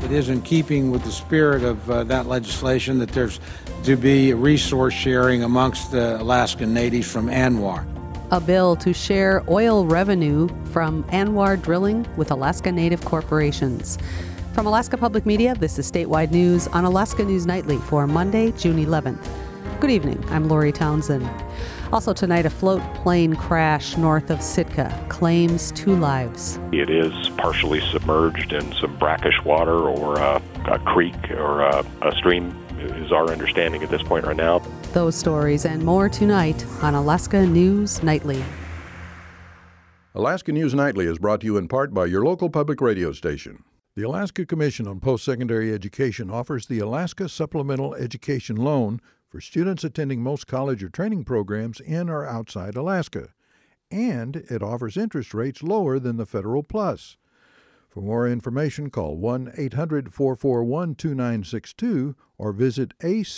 It is in keeping with the spirit of that legislation that there's to be resource sharing amongst the Alaskan natives from ANWR. A bill to share oil revenue from ANWR drilling with Alaska Native corporations. From Alaska Public Media, this is Statewide News on Alaska News Nightly for Monday, June 11th. Good evening, I'm Lori Townsend. Also tonight, a float plane crash north of Sitka claims 2 lives. It is partially submerged in some brackish water or a creek or a stream is our understanding at this point right now. Those stories and more tonight on Alaska News Nightly. Alaska News Nightly is brought to you in part by your local public radio station. The Alaska Commission on Post-Secondary Education offers the Alaska Supplemental Education Loan for students attending most college or training programs in or outside Alaska, and it offers interest rates lower than the Federal Plus. For more information, call 1-800-441-2962 or visit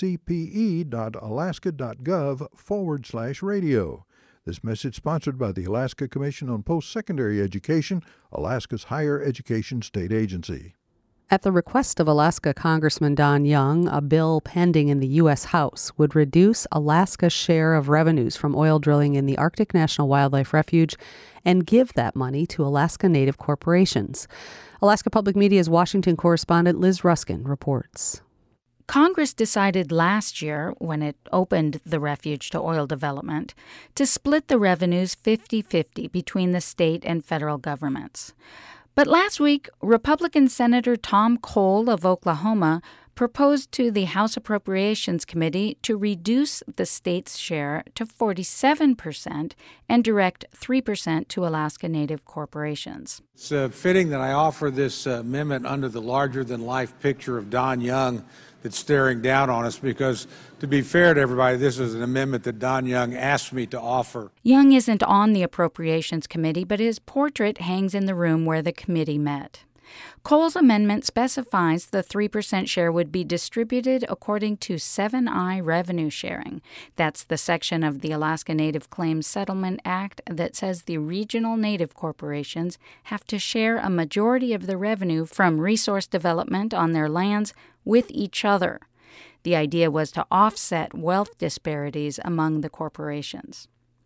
acpe.alaska.gov/radio. This message sponsored by the Alaska Commission on Post-Secondary Education, Alaska's higher education state agency. At the request of Alaska Congressman Don Young, a bill pending in the U.S. House would reduce Alaska's share of revenues from oil drilling in the Arctic National Wildlife Refuge and give that money to Alaska Native corporations. Alaska Public Media's Washington correspondent Liz Ruskin reports. Congress decided last year, when it opened the refuge to oil development, to split the revenues 50-50 between the state and federal governments. But last week, Republican Senator Tom Cole of Oklahoma proposed to the House Appropriations Committee to reduce the state's share to 47% and direct 3% to Alaska Native corporations. It's fitting that I offer this amendment under the larger-than-life picture of Don Young that's staring down on us because, to be fair to everybody, this is an amendment that Don Young asked me to offer. Young isn't on the Appropriations Committee, but his portrait hangs in the room where the committee met. Cole's amendment specifies the 3% share would be distributed according to 7I revenue sharing. That's the section of the Alaska Native Claims Settlement Act that says the regional Native corporations have to share a majority of the revenue from resource development on their lands with each other. The idea was to offset wealth disparities among the corporations.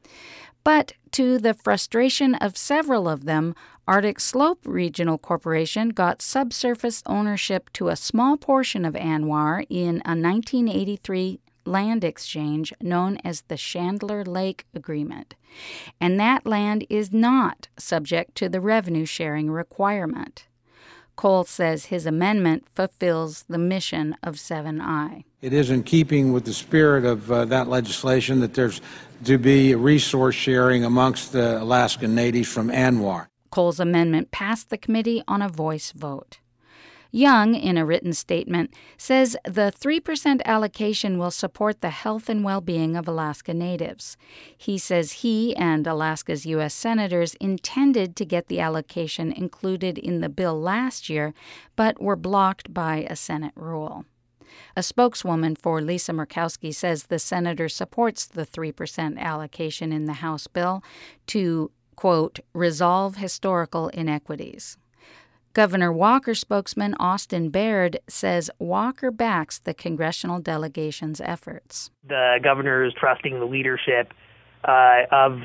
But to the frustration of several of them, Arctic Slope Regional Corporation got subsurface ownership to a small portion of ANWR in a 1983 land exchange known as the Chandler Lake Agreement. And that land is not subject to the revenue sharing requirement. Cole says his amendment fulfills the mission of 7I. It is in keeping with the spirit of that legislation that there's to be resource sharing amongst the Alaskan natives from ANWR. Cole's amendment passed the committee on a voice vote. Young, in a written statement, says the 3% allocation will support the health and well-being of Alaska Natives. He says he and Alaska's U.S. senators intended to get the allocation included in the bill last year, but were blocked by a Senate rule. A spokeswoman for Lisa Murkowski says the senator supports the 3% allocation in the House bill to, quote, resolve historical inequities. Governor Walker spokesman Austin Baird says Walker backs the congressional delegation's efforts. The governor is trusting the leadership of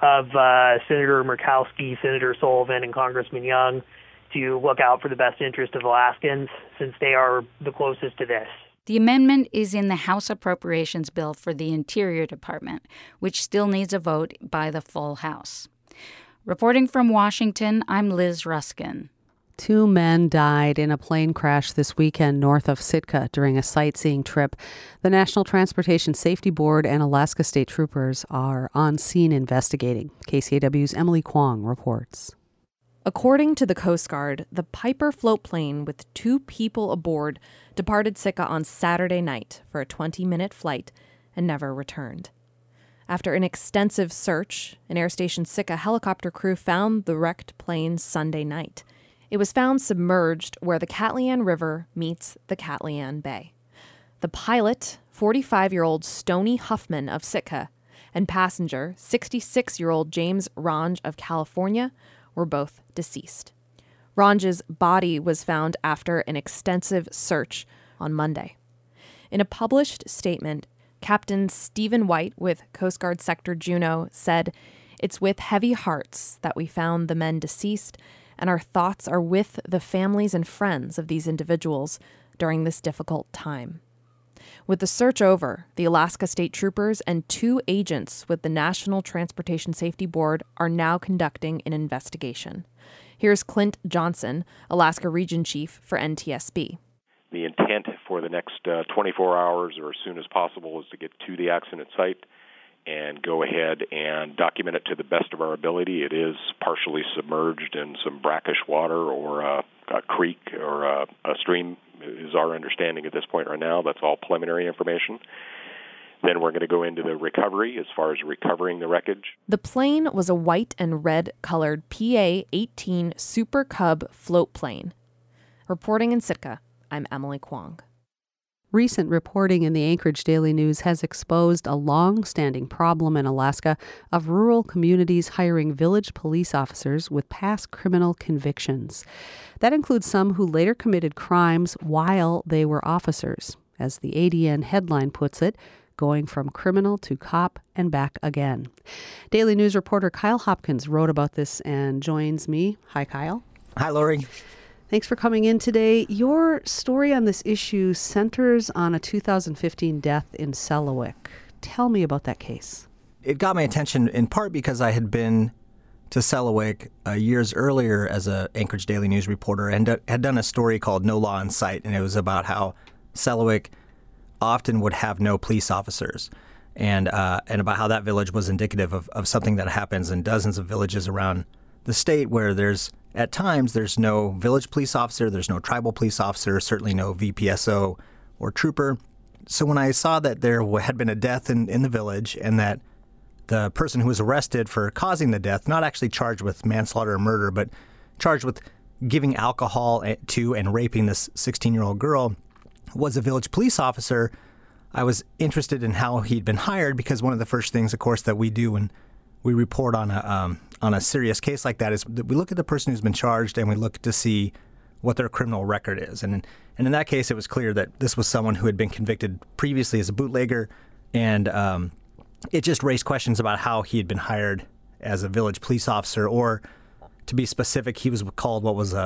Senator Murkowski, Senator Sullivan, and Congressman Young to look out for the best interest of Alaskans, since they are the closest to this. The amendment is in the House Appropriations Bill for the Interior Department, which still needs a vote by the full House. Reporting from Washington, I'm Liz Ruskin. 2 men died in a plane crash this weekend north of Sitka during a sightseeing trip. The National Transportation Safety Board and Alaska State Troopers are on scene investigating. KCAW's Emily Kwong reports. According to the Coast Guard, the Piper float plane with 2 people aboard departed Sitka on Saturday night for a 20-minute flight and never returned. After an extensive search, an Air Station Sitka helicopter crew found the wrecked plane Sunday night. It was found submerged where the Katlian River meets the Katlian Bay. The pilot, 45-year-old Stony Huffman of Sitka, and passenger, 66-year-old James Range of California, were both deceased. Ranj's body was found after an extensive search on Monday. In a published statement, Captain Stephen White with Coast Guard Sector Juneau said, "It's with heavy hearts that we found the men deceased, and our thoughts are with the families and friends of these individuals during this difficult time." With the search over, the Alaska State Troopers and 2 agents with the National Transportation Safety Board are now conducting an investigation. Here's Clint Johnson, Alaska Region Chief for NTSB. The intent for the next 24 hours or as soon as possible is to get to the accident site and go ahead and document it to the best of our ability. It is partially submerged in some brackish water or a creek or a stream is our understanding at this point right now. That's all preliminary information. Then we're going to go into the recovery as far as recovering the wreckage. The plane was a white and red colored PA-18 Super Cub float plane. Reporting in Sitka, I'm Emily Kwong. Recent reporting in the Anchorage Daily News has exposed a long-standing problem in Alaska of rural communities hiring village police officers with past criminal convictions. That includes some who later committed crimes while they were officers. As the ADN headline puts it, going from criminal to cop and back again. Daily News reporter Kyle Hopkins wrote about this and joins me. Hi, Kyle. Hi, Lori. Thanks for coming in today. Your story on this issue centers on a 2015 death in Selawik. Tell me about that case. It got my attention in part because I had been to Selawik years earlier as an Anchorage Daily News reporter and had done a story called No Law in Sight, and it was about how Selawik often would have no police officers, and about how that village was indicative of something that happens in dozens of villages around the state where at times there's no village police officer, there's no tribal police officer, certainly no VPSO or trooper. So when I saw that there had been a death in the village and that the person who was arrested for causing the death, not actually charged with manslaughter or murder, but charged with giving alcohol to and raping this 16-year-old girl, was a village police officer, I was interested in how he'd been hired, because one of the first things, of course, that we do when we report on a serious case like that is that we look at the person who's been charged and we look to see what their criminal record is. And in that case, it was clear that this was someone who had been convicted previously as a bootlegger, and it just raised questions about how he had been hired as a village police officer, or to be specific, he was called what was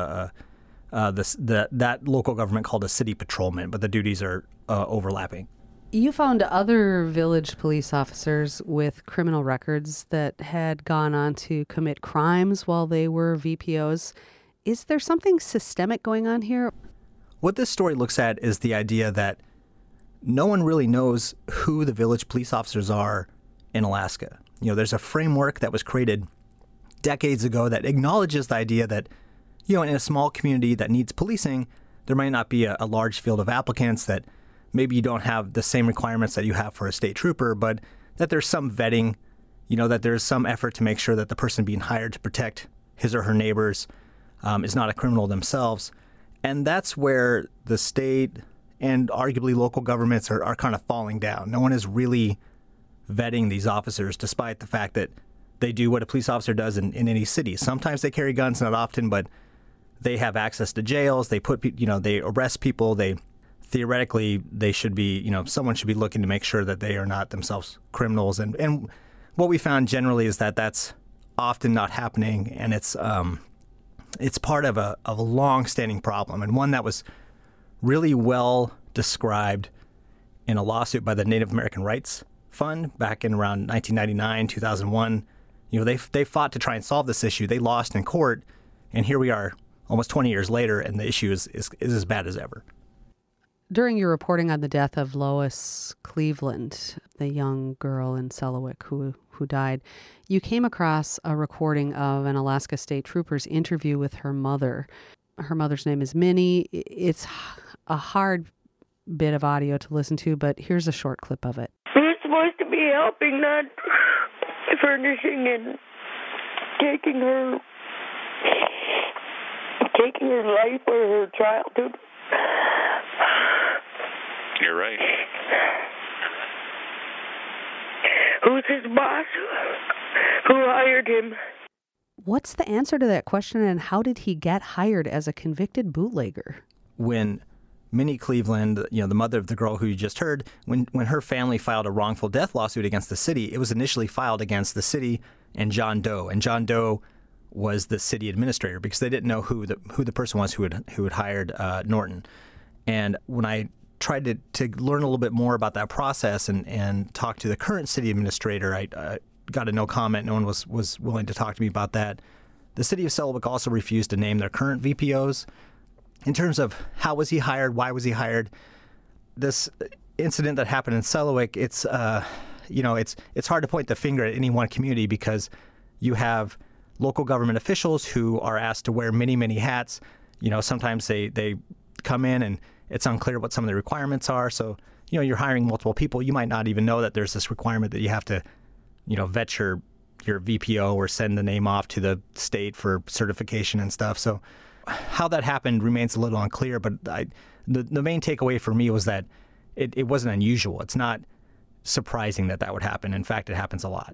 that local government called a city patrolman, but the duties are overlapping. You found other village police officers with criminal records that had gone on to commit crimes while they were VPOs. Is there something systemic going on here? What this story looks at is the idea that no one really knows who the village police officers are in Alaska. You know, there's a framework that was created decades ago that acknowledges the idea that, you know, in a small community that needs policing, there might not be a large field of applicants, that maybe you don't have the same requirements that you have for a state trooper, but that there's some vetting, you know, that there's some effort to make sure that the person being hired to protect his or her neighbors is not a criminal themselves. And that's where the state and arguably local governments are kind of falling down. No one is really vetting these officers, despite the fact that they do what a police officer does in any city. Sometimes they carry guns, not often, but they have access to jails. They they arrest people. Theoretically, they should be, someone should be looking to make sure that they are not themselves criminals. And what we found generally is that that's often not happening, and it's part of a long-standing problem, and one that was really well described in a lawsuit by the Native American Rights Fund back in around 1999, 2001. They fought to try and solve this issue. They lost in court, and here we are almost 20 years later, and the issue is as bad as ever. During your reporting on the death of Lois Cleveland, the young girl in Selawik who died, you came across a recording of an Alaska State Trooper's interview with her mother. Her mother's name is Minnie. It's a hard bit of audio to listen to, but here's a short clip of it. We're supposed to be helping, not furnishing and taking her life or her childhood. You're right. Who's his boss? Who hired him? What's the answer to that question, and how did he get hired as a convicted bootlegger? When Minnie Cleveland, the mother of the girl who you just heard, when her family filed a wrongful death lawsuit against the city, it was initially filed against the city and John Doe. And John Doe was the city administrator because they didn't know who the person was who had hired Norton. And when I tried to learn a little bit more about that process and talk to the current city administrator, I got a no comment. No one was willing to talk to me about that. The city of Sellewick also refused to name their current VPOs. In terms of how was he hired, why was he hired, this incident that happened in Sellewick, it's hard to point the finger at any one community because you have local government officials who are asked to wear many, many hats. Sometimes they come in and it's unclear what some of the requirements are. So, you're hiring multiple people. You might not even know that there's this requirement that you have to, vet your VPO or send the name off to the state for certification and stuff. So how that happened remains a little unclear, but the main takeaway for me was that it wasn't unusual. It's not surprising that would happen. In fact, it happens a lot.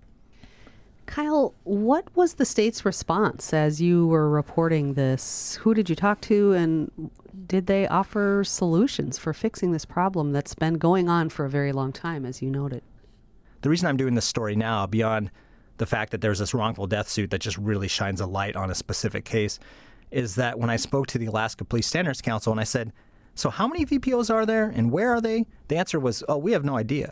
Kyle, what was the state's response as you were reporting this? Who did you talk to, and did they offer solutions for fixing this problem that's been going on for a very long time, as you noted? The reason I'm doing this story now, beyond the fact that there's this wrongful death suit that just really shines a light on a specific case, is that when I spoke to the Alaska Police Standards Council and I said, so how many VPOs are there and where are they? The answer was, we have no idea.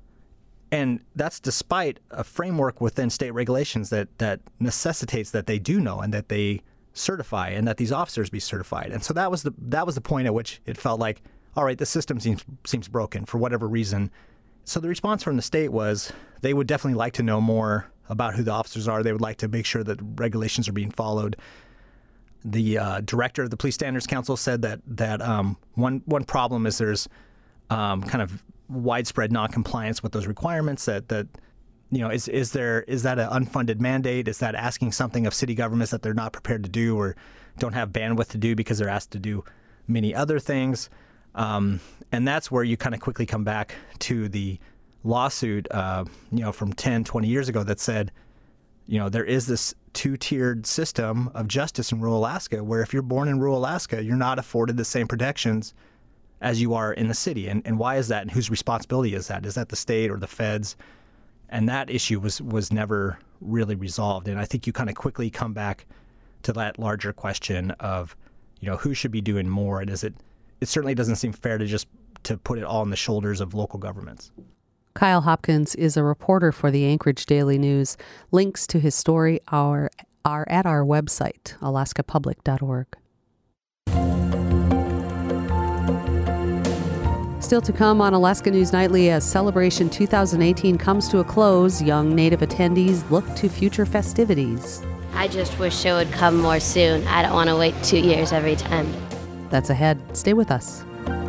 And that's despite a framework within state regulations that necessitates that they do know and that they certify and that these officers be certified. And so that was the point at which it felt like, all right, the system seems broken for whatever reason. So the response from the state was they would definitely like to know more about who the officers are. They would like to make sure that regulations are being followed. The director of the Police Standards Council said that one problem is there's kind of widespread noncompliance with those requirements. Is that an unfunded mandate? Is that asking something of city governments that they're not prepared to do or don't have bandwidth to do because they're asked to do many other things? And that's where you kind of quickly come back to the lawsuit, from 10, 20 years ago that said, there is this two-tiered system of justice in rural Alaska where if you're born in rural Alaska, you're not afforded the same protections as you are in the city. And why is that? And whose responsibility is that? Is that the state or the feds? And that issue was never really resolved. And I think you kind of quickly come back to that larger question of, who should be doing more? And it certainly doesn't seem fair to put it all on the shoulders of local governments. Kyle Hopkins is a reporter for the Anchorage Daily News. Links to his story are at our website, alaskapublic.org. Still to come on Alaska News Nightly, as Celebration 2018 comes to a close, young Native attendees look to future festivities. I just wish it would come more soon. I don't want to wait 2 years every time. That's ahead. Stay with us.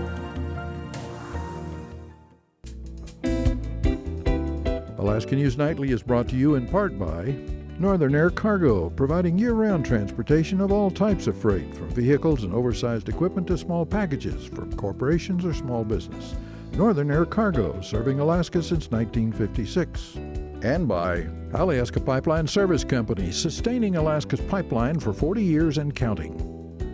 Alaska News Nightly is brought to you in part by Northern Air Cargo, providing year-round transportation of all types of freight, from vehicles and oversized equipment to small packages from corporations or small business. Northern Air Cargo, serving Alaska since 1956. And by Alyeska Pipeline Service Company, sustaining Alaska's pipeline for 40 years and counting.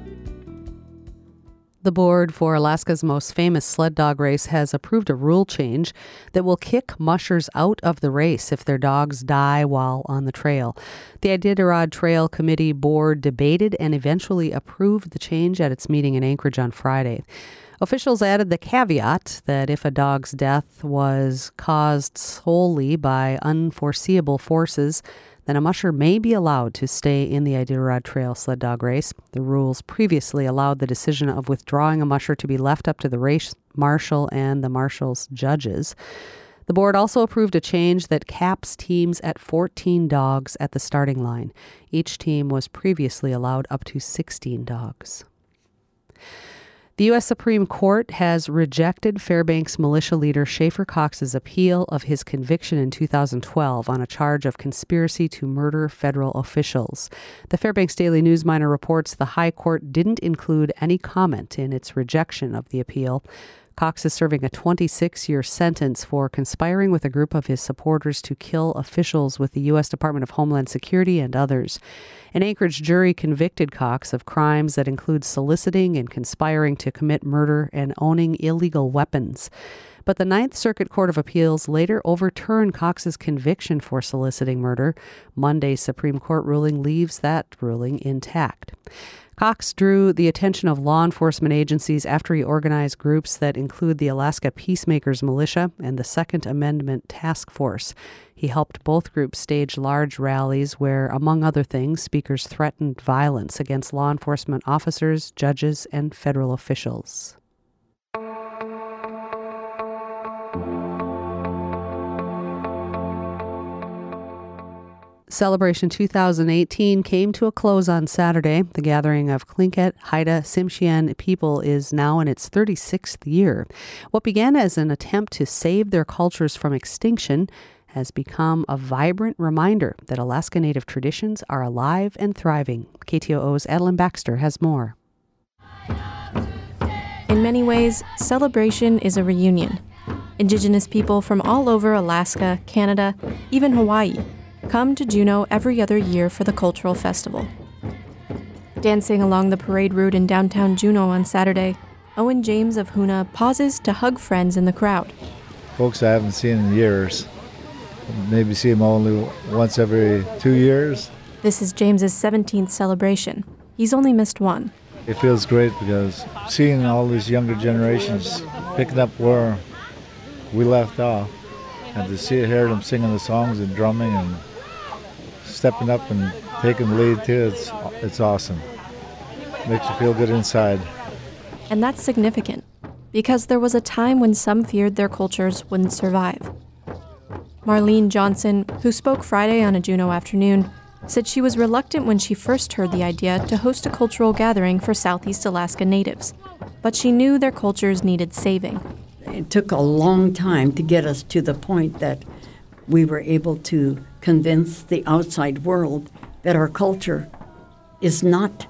The board for Alaska's most famous sled dog race has approved a rule change that will kick mushers out of the race if their dogs die while on the trail. The Iditarod Trail Committee board debated and eventually approved the change at its meeting in Anchorage on Friday. Officials added the caveat that if a dog's death was caused solely by unforeseeable forces, then a musher may be allowed to stay in the Iditarod Trail sled dog race. The rules previously allowed the decision of withdrawing a musher to be left up to the race marshal and the marshal's judges. The board also approved a change that caps teams at 14 dogs at the starting line. Each team was previously allowed up to 16 dogs. The U.S. Supreme Court has rejected Fairbanks militia leader Schaefer Cox's appeal of his conviction in 2012 on a charge of conspiracy to murder federal officials. The Fairbanks Daily News Miner reports the High Court didn't include any comment in its rejection of the appeal. Cox is serving a 26-year sentence for conspiring with a group of his supporters to kill officials with the U.S. Department of Homeland Security and others. An Anchorage jury convicted Cox of crimes that include soliciting and conspiring to commit murder and owning illegal weapons. But the Ninth Circuit Court of Appeals later overturned Cox's conviction for soliciting murder. Monday's Supreme Court ruling leaves that ruling intact. Cox drew the attention of law enforcement agencies after he organized groups that include the Alaska Peacemakers Militia and the Second Amendment Task Force. He helped both groups stage large rallies where, among other things, speakers threatened violence against law enforcement officers, judges, and federal officials. Celebration 2018 came to a close on Saturday. The gathering of Tlingit, Haida, Tsimshian people is now in its 36th year. What began as an attempt to save their cultures from extinction has become a vibrant reminder that Alaska Native traditions are alive and thriving. KTOO's Adeline Baxter has more. In many ways, Celebration is a reunion. Indigenous people from all over Alaska, Canada, even Hawaii come to Juneau every other year for the cultural festival. Dancing along the parade route in downtown Juneau on Saturday, Owen James of Hoonah pauses to hug friends in the crowd. Folks I haven't seen in years. Maybe see them only once every 2 years. This is James's 17th celebration. He's only missed one. It feels great because seeing all these younger generations picking up where we left off, and to hear them singing the songs and drumming and stepping up and taking the lead too, it's awesome. Makes you feel good inside. And that's significant, because there was a time when some feared their cultures wouldn't survive. Marlene Johnson, who spoke Friday on a Juneau afternoon, said she was reluctant when she first heard the idea to host a cultural gathering for Southeast Alaska Natives, but she knew their cultures needed saving. It took a long time to get us to the point that we were able to convince the outside world that our culture is not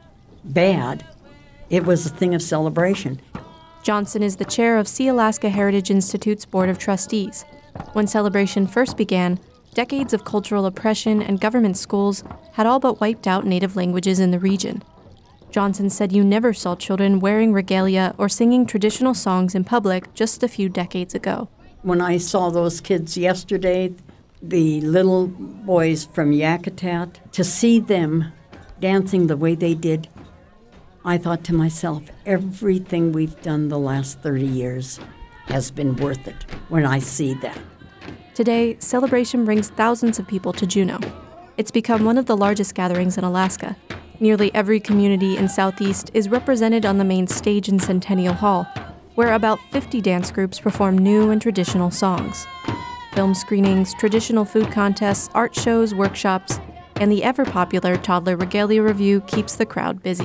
bad. It was a thing of celebration. Johnson is the chair of Sea Alaska Heritage Institute's Board of Trustees. When Celebration first began, decades of cultural oppression and government schools had all but wiped out Native languages in the region. Johnson said you never saw children wearing regalia or singing traditional songs in public just a few decades ago. When I saw those kids yesterday, the little boys from Yakutat, to see them dancing the way they did, I thought to myself, everything we've done the last 30 years has been worth it when I see that. Today, Celebration brings thousands of people to Juneau. It's become one of the largest gatherings in Alaska. Nearly every community in Southeast is represented on the main stage in Centennial Hall, where about 50 dance groups perform new and traditional songs. Film screenings, traditional food contests, art shows, workshops, and the ever-popular Toddler Regalia Review keeps the crowd busy.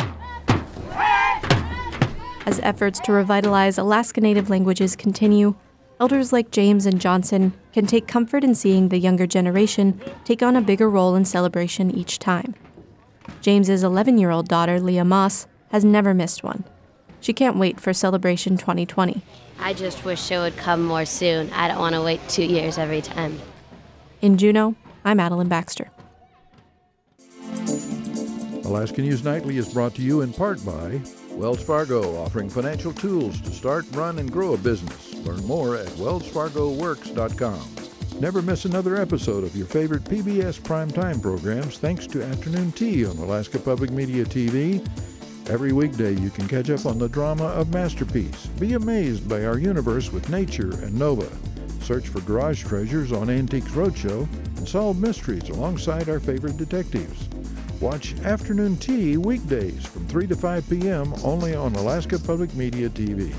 As efforts to revitalize Alaska Native languages continue, elders like James and Johnson can take comfort in seeing the younger generation take on a bigger role in Celebration each time. James's 11-year-old daughter, Leah Moss, has never missed one. She can't wait for Celebration 2020. I just wish it would come more soon. I don't want to wait 2 years every time. In Juneau, I'm Adeline Baxter. Alaska News Nightly is brought to you in part by Wells Fargo, offering financial tools to start, run, and grow a business. Learn more at wellsfargoworks.com. Never miss another episode of your favorite PBS primetime programs thanks to Afternoon Tea on Alaska Public Media TV. Every weekday you can catch up on the drama of Masterpiece. Be amazed by our universe with Nature and Nova. Search for garage treasures on Antiques Roadshow and solve mysteries alongside our favorite detectives. Watch Afternoon Tea weekdays from 3 to 5 p.m. only on Alaska Public Media TV.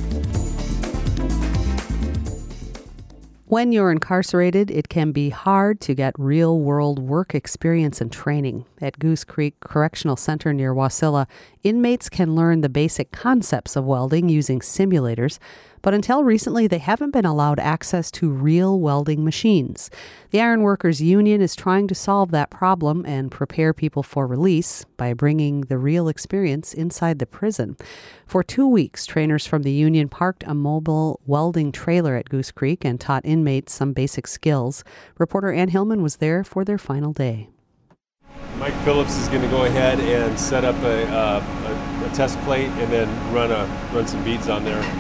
When you're incarcerated, it can be hard to get real-world work experience and training. At Goose Creek Correctional Center near Wasilla, inmates can learn the basic concepts of welding using simulators, But until recently, they haven't been allowed access to real welding machines. The Iron Workers Union is trying to solve that problem and prepare people for release by bringing the real experience inside the prison. For 2 weeks, trainers from the union parked a mobile welding trailer at Goose Creek and taught inmates some basic skills. Reporter Ann Hillman was there for their final day. Mike Phillips is going to go ahead and set up a test plate and then run some beads on there.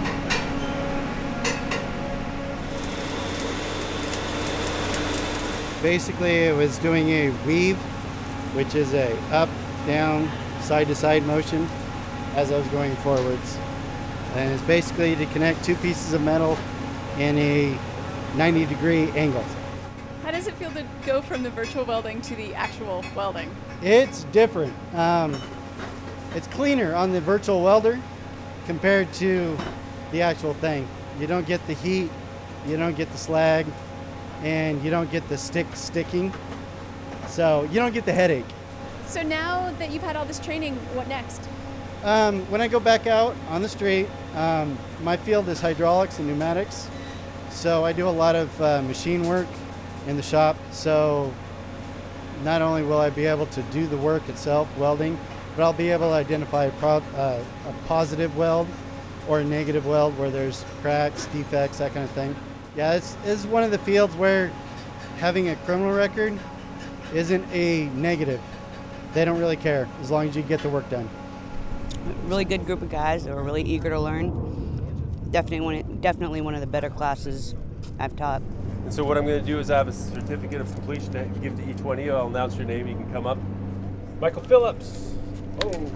Basically, it was doing a weave, which is a up, down, side-to-side motion as I was going forwards. And it's basically to connect two pieces of metal in a 90-degree angle. How does it feel to go from the virtual welding to the actual welding? It's different. It's cleaner on the virtual welder compared to the actual thing. You don't get the heat, you don't get the slag, and you don't get the sticking. So you don't get the headache. So now that you've had all this training, what next? When I go back out on the street, my field is hydraulics and pneumatics. So I do a lot of machine work in the shop. So not only will I be able to do the work itself, welding, but I'll be able to identify a positive weld or a negative weld where there's cracks, defects, that kind of thing. Yeah, it's one of the fields where having a criminal record isn't a negative. They don't really care as long as you get the work done. Really good group of guys that were really eager to learn. Definitely one of the better classes I've taught. And so what I'm going to do is I have a certificate of completion to give to each one of you. I'll announce your name. You can come up. Michael Phillips. Oh.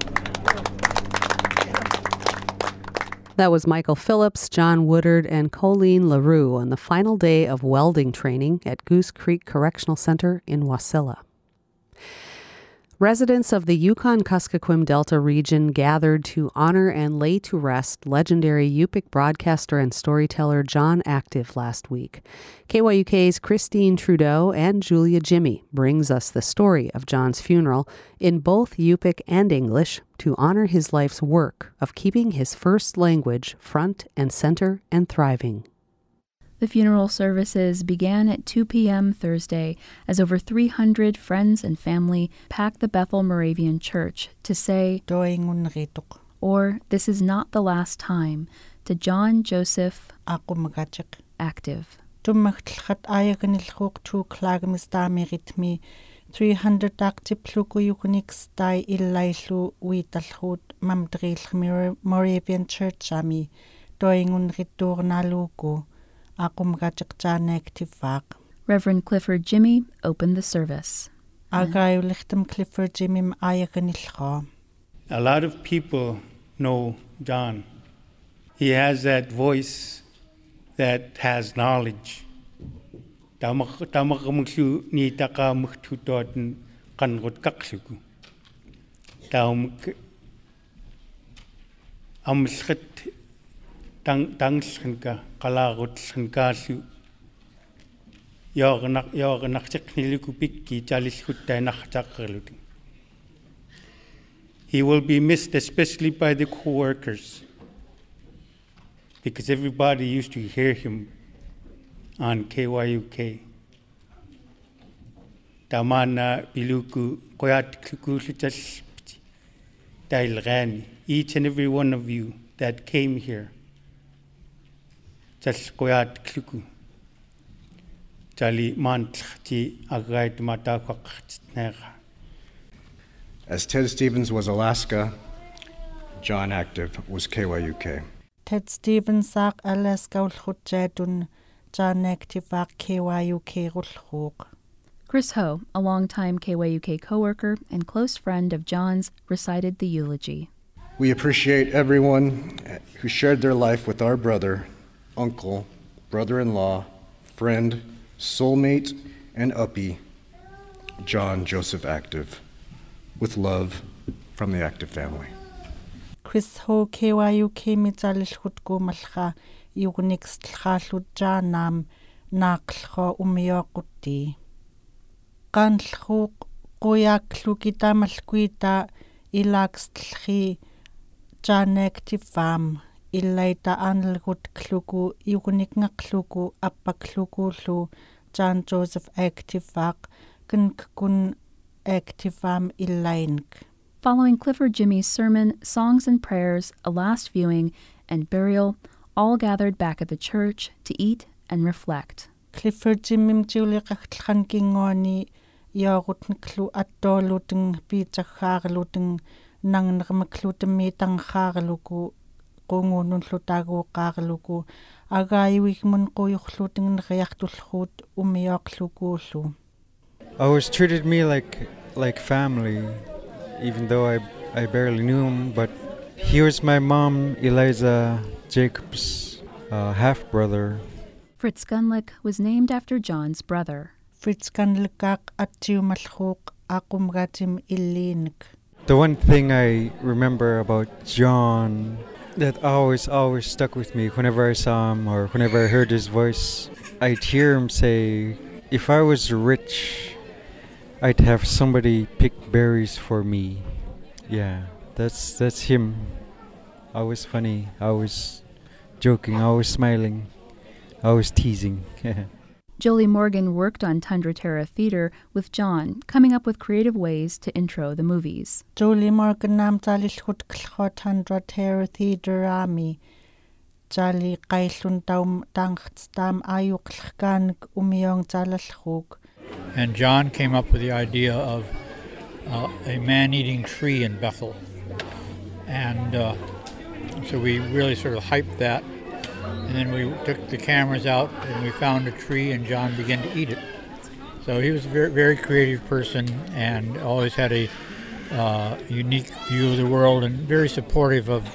That was Michael Phillips, John Woodard, and Colleen LaRue on the final day of welding training at Goose Creek Correctional Center in Wasilla. Residents of the Yukon-Kuskokwim Delta region gathered to honor and lay to rest legendary Yupik broadcaster and storyteller John Active last week. KYUK's Christine Trudeau and Julia Jimmy brings us the story of John's funeral in both Yupik and English to honor his life's work of keeping his first language front and center and thriving. The funeral services began at 2 p.m. Thursday as over 300 friends and family packed the Bethel Moravian Church to say, or "This is not the last time," to John Joseph Active. 300 active Plukuyukunix Dai Illailu Witalhut Mamdril Moravian Church Ami Doingun Riturnalugu. Reverend Clifford Jimmy opened the service. A lot of people know John. He has that voice that has knowledge. Tangschenka, Kalarutschankashu, Yornachnikupiki, Jaliskutanachakarluting. He will be missed, especially by the co-workers, because everybody used to hear him on KYUK. Tamana Biluku, Koyat Kukulitas Dailrani, each and every one of you that came here. As Ted Stevens was Alaska, John Active was KYUK. Ted Stevens Alaska Ulchutjedun, John Active KYUK Ulchuk. Chris Ho, a longtime KYUK co-worker and close friend of John's, recited the eulogy. We appreciate everyone who shared their life with our brother, uncle, brother-in-law, friend, soulmate, and uppy, John Joseph Active, with love from the Active family. Chris Ho KYUK Mitzalishutku Malcha Yugnix Tchalut Janam Naklho Umiokuti. Kanlchuk Koyaklukita Malquita Ilax Tlchi John Active Fam illaita anlgut klugu yukunikngaklugu appaklugu John Joseph Activak kun Activam illaink. Following Clifford Jimmy's sermon, songs and prayers, a last viewing, and burial, all gathered back at the church to eat and reflect. Clifford Jimmym tiuliqartlan kingoani yaarutniklu attooluteng piitsaggaarluteng nangnerimaklutemi tanggaarluku qunguunullu agaayiwigmun quyurluteng neriartullruut umiaqlukuullu. Always treated me like family, even though I barely knew him, but he was my mom, Eliza Jacob's half-brother. Fritz Gunlick was named after John's brother. Fritz Gunlick attiumalluuq aqumgatim illiinik. The one thing I remember about John that always stuck with me whenever I saw him or whenever I heard his voice, I'd hear him say, if I was rich, I'd have somebody pick berries for me. Yeah, that's him. Always funny, always joking, always smiling, always teasing. Jolie Morgan worked on Tundra Terra Theater with John, coming up with creative ways to intro the movies. Jolie Morgan nam talishut klhot Tundra Terra Theater ami. Jali qailun taum tangtstam ayuqlkan umiyong talalhug. And John came up with the idea of a man-eating tree in Bethel. And so we really sort of hyped that. And then we took the cameras out and we found a tree and John began to eat it. So he was a very, very creative person and always had a unique view of the world and very supportive of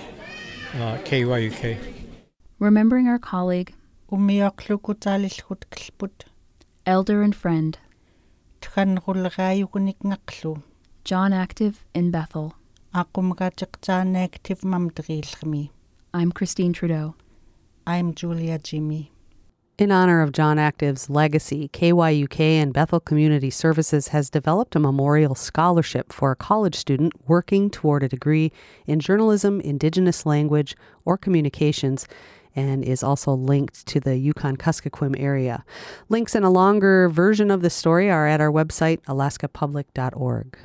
KYUK. Remembering our colleague, elder and friend, John Active in Bethel. I'm Christine Trudeau. I'm Julia Jimmy. In honor of John Active's legacy, KYUK and Bethel Community Services has developed a memorial scholarship for a college student working toward a degree in journalism, Indigenous language, or communications, and is also linked to the Yukon-Kuskokwim area. Links and a longer version of the story are at our website, alaskapublic.org.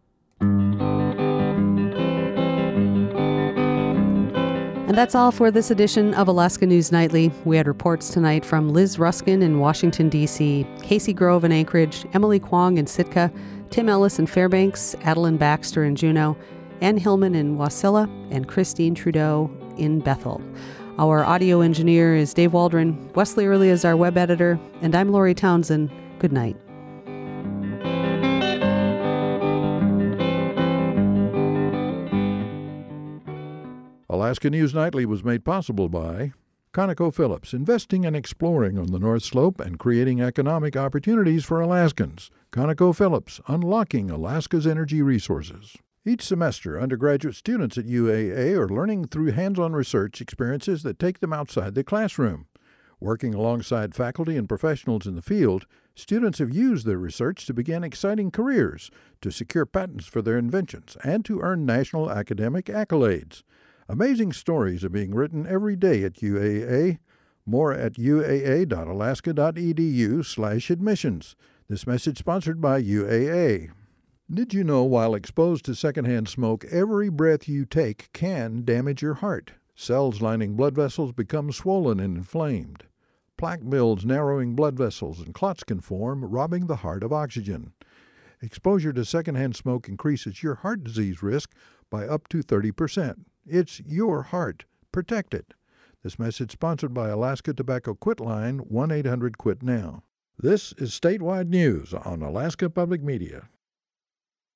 And that's all for this edition of Alaska News Nightly. We had reports tonight from Liz Ruskin in Washington, D.C., Casey Grove in Anchorage, Emily Kwong in Sitka, Tim Ellis in Fairbanks, Adeline Baxter in Juneau, Ann Hillman in Wasilla, and Christine Trudeau in Bethel. Our audio engineer is Dave Waldron. Wesley Early is our web editor, and I'm Lori Townsend. Good night. Alaska News Nightly was made possible by ConocoPhillips, investing and exploring on the North Slope and creating economic opportunities for Alaskans. ConocoPhillips, unlocking Alaska's energy resources. Each semester, undergraduate students at UAA are learning through hands-on research experiences that take them outside the classroom. Working alongside faculty and professionals in the field, students have used their research to begin exciting careers, to secure patents for their inventions, and to earn national academic accolades. Amazing stories are being written every day at UAA. More at uaa.alaska.edu/admissions. This message sponsored by UAA. Did you know while exposed to secondhand smoke, every breath you take can damage your heart? Cells lining blood vessels become swollen and inflamed. Plaque builds, narrowing blood vessels, and clots can form, robbing the heart of oxygen. Exposure to secondhand smoke increases your heart disease risk by up to 30%. It's your heart. Protect it. This message sponsored by Alaska Tobacco Quitline, 1-800-QUIT-NOW. This is Statewide News on Alaska Public Media.